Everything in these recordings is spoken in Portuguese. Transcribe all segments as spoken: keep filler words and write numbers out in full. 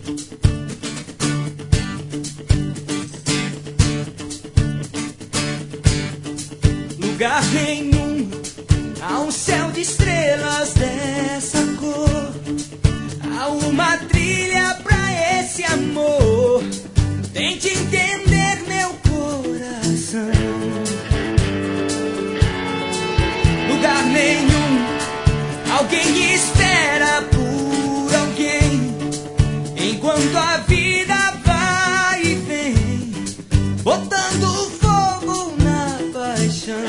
Lugar nenhum há um céu de estrelas dessa cor, há uma trilha pra esse amor. Tente entender meu coração. Lugar nenhum alguém espera por alguém, enquanto a vida vai e vem, botando fogo na paixão.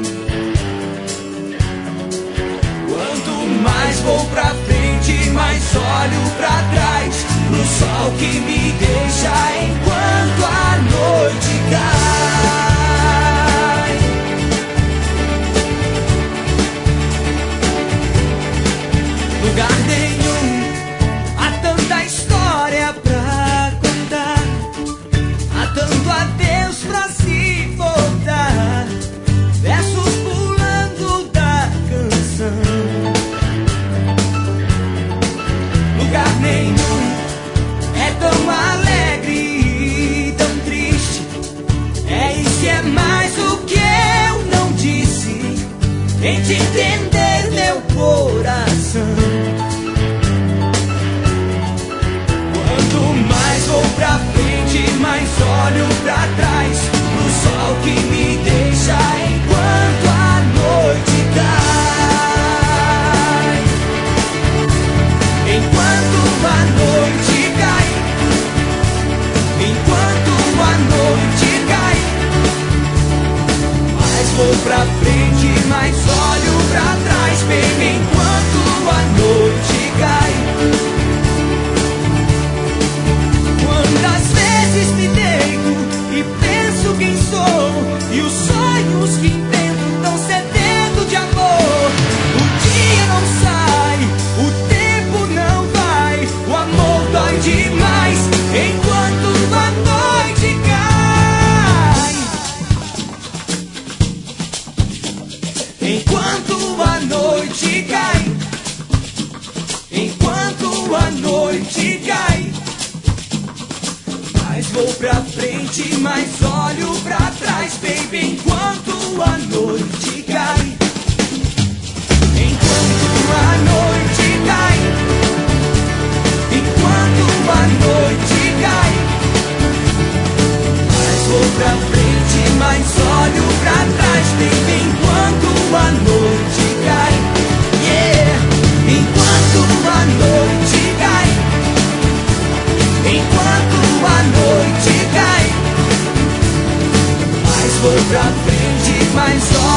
Quanto mais vou pra frente, mais olho pra trás, no sol que me deixa enquanto a noite cai. Lugar nenhum há tanta história pra contar, há tanto adeus pra se voltar, versos pulando da canção. Lugar nenhum é tão alegre e tão triste, é isso, é mais o que eu não disse. Tente entender meu coração. Quanto mais vou pra frente, mais olho pra trás, no sol que me deixa enquanto a noite cai. Enquanto a noite cai, enquanto a noite cai, mais vou pra frente, mais olho pra trás, baby, enquanto a noite cai. Quantas vezes me deito e penso quem sou, e os sonhos que invento tão sedento de amor. O dia não sai, o tempo não vai, o amor dói demais enquanto a noite cai. Enquanto a noite cai, enquanto a noite cai, mais vou pra frente, mais olho pra trás, baby, enquanto a noite cai. Enquanto a noite cai, enquanto a noite cai, mais vou pra frente, mais olho pra trás, baby, enquanto a noite cai. Yeah, enquanto a noite cai, enquanto a noite cai, mais vou pra frente, mais olho